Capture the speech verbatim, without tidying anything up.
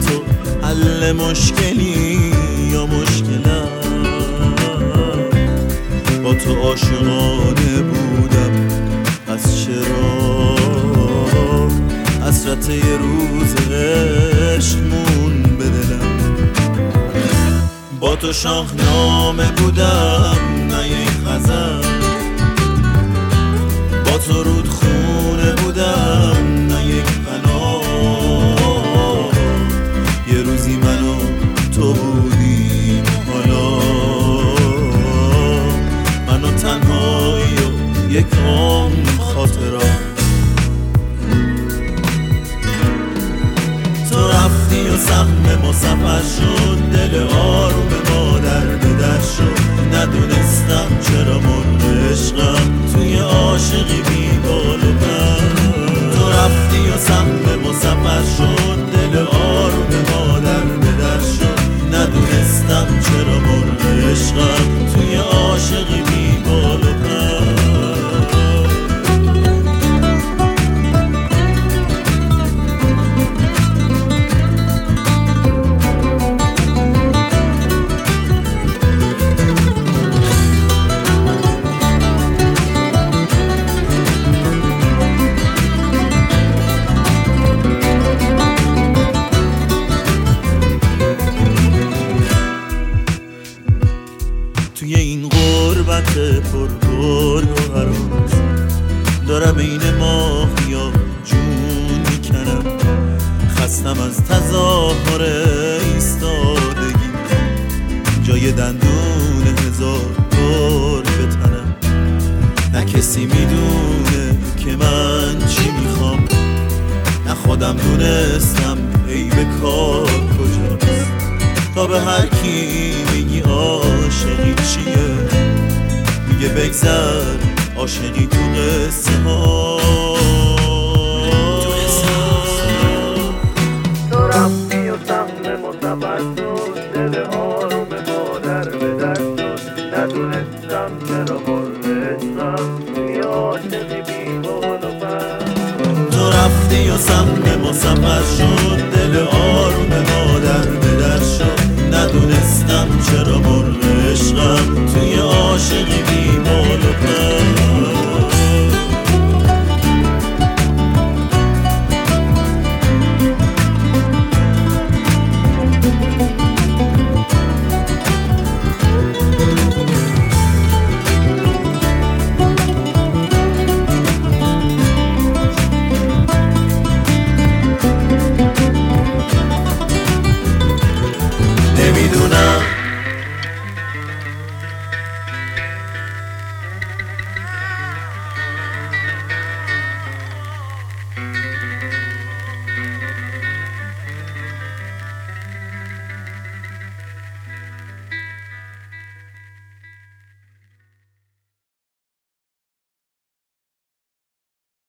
تو حل مشکلی یا مشکلم. با تو عاشقانه بودم، پس چرا حسرت یه روز عشق مون به دلم. با تو شاهنامه بودم نه یک غزل، با تو رودخونه بودم نه یک پناه. یه روزی من و تو بودیم حالا من و تنهایی و یک عمر خاطرات. تو رفتی و سهم ما سفر شد، دل آروم ما در به در شد. ندونستم چرا مرغ عشقم توی عاشقی بی بال و پر. تو رفتی و سهم ما سفر شد، دل آروم ما در به در شد. ندونستم چرا مرغ عشقم توی عاشقی بی بال و پر. توی این غربت پر گرگ و هراس دارم این ماهیا جون میکنم. خستم از تظاهر ایستادگی، جای دندون هزار گرگ به تنم. نه کسی میدونه که من چی میخوام، نه خودم دونستم ای به کار کجاست. تا به هر کی میگی عاشقی چیه، میگه بگذر عاشقی تو قصه ها. تو رفتی و سهم ما سفر شد، دل آروم ما در به در شد. ندونستم چرا مرغ عشقم توی عاشقی بی بال و پر. تو رفتی و سهم ما سفر شد،